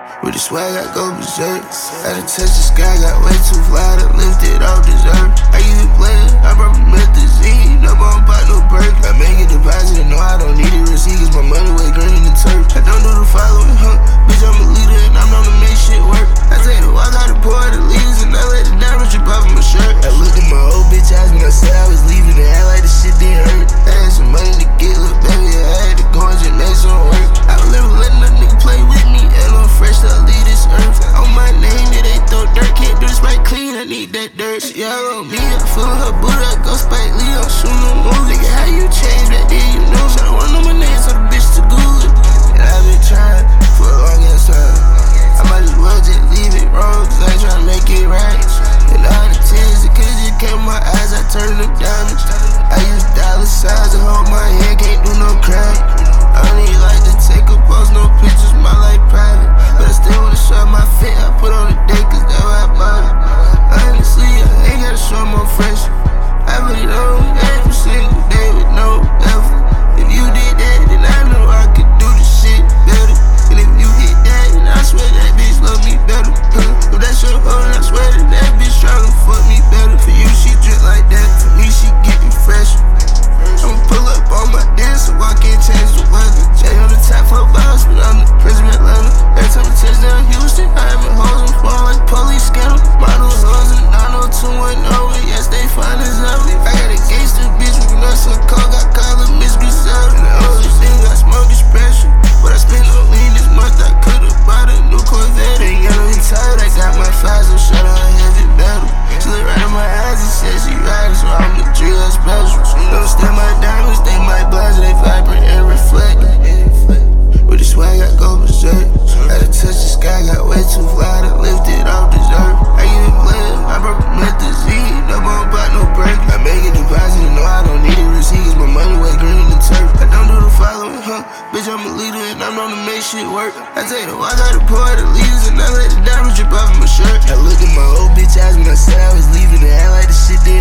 With the swag, I go berserk. Had to touch the sky, got way too fly to lift it off dessert. I used to play it, I brought methazine. No bone pot, no break. I make a deposit and no, I don't need a receipt, cause my money way green in the turf. I don't do the following, bitch, I'm a leader and I'm known to make shit work. I take the walk out the pour the leaves and I let the diamond drip off of my shirt. I looked at my old bitch eyes when I said I was leaving and act like the shit didn't hurt. I had some money to get, little baby, I had to go and just make some work. I was never letting a nigga play with me, and I'm fresh to leave this earth. On my name, it ain't throw dirt, can't do this right clean, I need that dirt. She all on me, I'm feeling her booty, I go Spike Lee, I'm shooting a movie. Nigga, how you change back then, you know? So I want know my name, so the bitch too good. And I've been trying for a long ass time. I might as well just leave it wrong, cause I ain't tryna make it right. And all the tears, it could've just came in my eyes, I turned them diamonds. I use dollar signs to hold my hand, can't do no crime. I don't even like to take a post, no pictures, my life private. But I still wanna show my fit, I put on the day, cause that's why I bought it. Honestly, I ain't gotta show them I'm fresh. I put it on every single day with no effort. If you did that, then I know I could do the shit better. And if you hit that, then I swear that bitch love me better. If that's your hoe, then I swear that bitch tryna fuck me better. For you, she drip like that, for me, she getting fresh. I'ma pull up on my dance so I can't change the weather. Jay on the top 4 bottles, but I'm the president of Atlanta. Every time I touch down Houston, I have a hoes on phone like police scandal. Model hoes and 90210, and yes, they fine as hell. I got a gangster bitch with nuts and coke, I call her Miss Griselda. And the only thing I smoke is special, but I spent no lean this month, I could've bought a new Corvette. Ain't got no tired, I got my flies, so shut on heavy metal. She look right in my eyes and said she riding, so I'm the drill special. Don't stand my diamonds, they my blinds, they vibrant and reflect. With the swag, I go berserk. Had to touch the sky, got way too fly to lift it off dessert. I even play it, I brought methazine. No bone pot, no break. I make a deposit and no, I don't need a receipt, cause my money way green in the turf. I don't do the following, bitch, I'm a leader and I'm known to make shit work. I take the walk out the pour the leaves and I let the diamond drip off of my shirt. I looked at my old bitch eyes when I said I was leaving and act like the shit didn't